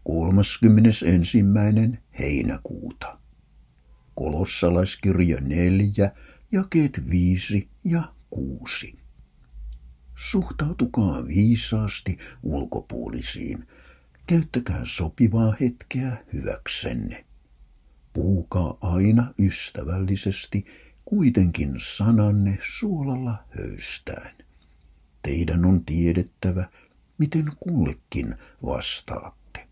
31. heinäkuuta. Kolossalaiskirja 4, jakeet 5 ja 6. Suhtautukaa viisaasti ulkopuolisiin. Käyttäkää sopivaa hetkeä hyväksenne. Puhukaa aina ystävällisesti, kuitenkin sananne suolalla höystäen. Teidän on tiedettävä, miten kullekin vastaatte.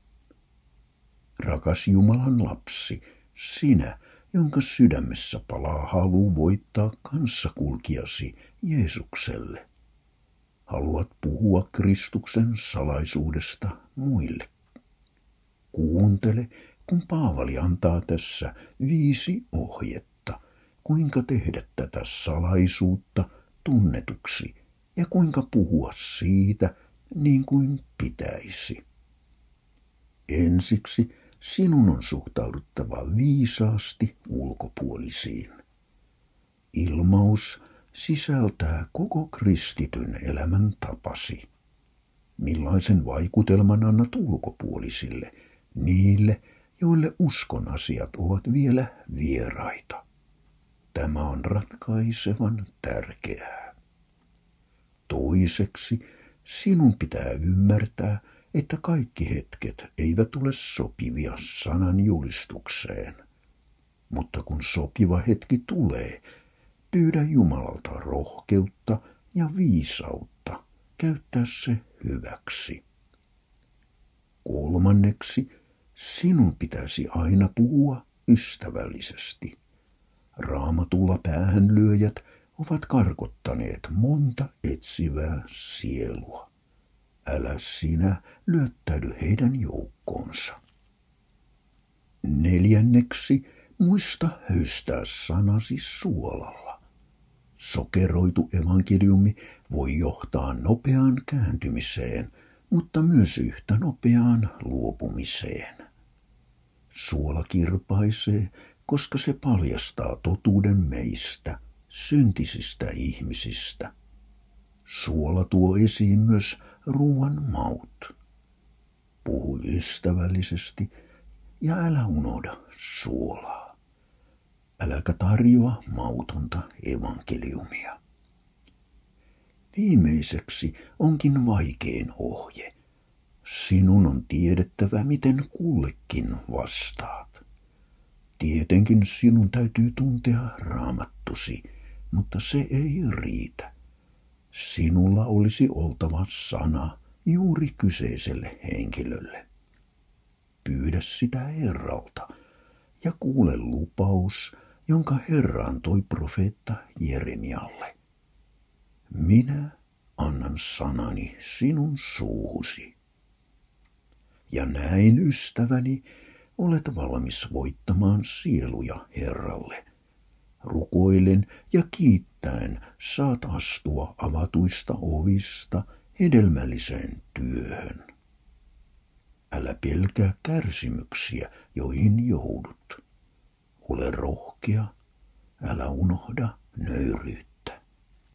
Rakas Jumalan lapsi, sinä, jonka sydämessä palaa halu voittaa kanssakulkijasi Jeesukselle. Haluat puhua Kristuksen salaisuudesta muille. Kuuntele, kun Paavali antaa tässä 5 ohjetta, kuinka tehdä tätä salaisuutta tunnetuksi ja kuinka puhua siitä niin kuin pitäisi. Ensiksi sinun on suhtauduttava viisaasti ulkopuolisiin. Ilmaus sisältää koko kristityn elämän tapasi. Millaisen vaikutelman annat ulkopuolisille, niille, joille uskon asiat ovat vielä vieraita? Tämä on ratkaisevan tärkeää. Toiseksi sinun pitää ymmärtää, että kaikki hetket eivät ole sopivia sanan julistukseen. Mutta kun sopiva hetki tulee, pyydä Jumalalta rohkeutta ja viisautta käyttää se hyväksi. Kolmanneksi, sinun pitäisi aina puhua ystävällisesti. Raamatulla päähänlyöjät ovat karkottaneet monta etsivää sielua. Älä sinä lyöttäydy heidän joukkoonsa. Neljänneksi, muista höystää sanasi suolalla. Sokeroitu evankeliumi voi johtaa nopeaan kääntymiseen, mutta myös yhtä nopeaan luopumiseen. Suola kirpaisee, koska se paljastaa totuuden meistä, syntisistä ihmisistä. Suola tuo esiin myös ruoan maut. Puhu ystävällisesti ja älä unohda suolaa. Äläkä tarjoa mautonta evankeliumia. Viimeiseksi onkin vaikein ohje. Sinun on tiedettävä, miten kullekin vastaat. Tietenkin sinun täytyy tuntea raamattusi, mutta se ei riitä. Sinulla olisi oltava sana juuri kyseiselle henkilölle. Pyydä sitä Herralta ja kuule lupaus, jonka Herra antoi profeetta Jeremialle. Minä annan sanani sinun suuhusi. Ja näin, ystäväni, olet valmis voittamaan sieluja Herralle. Rukoillen ja kiittäen saat astua avatuista ovista hedelmälliseen työhön. Älä pelkää kärsimyksiä, joihin joudut. Ole rohkea, älä unohda nöyryyttä.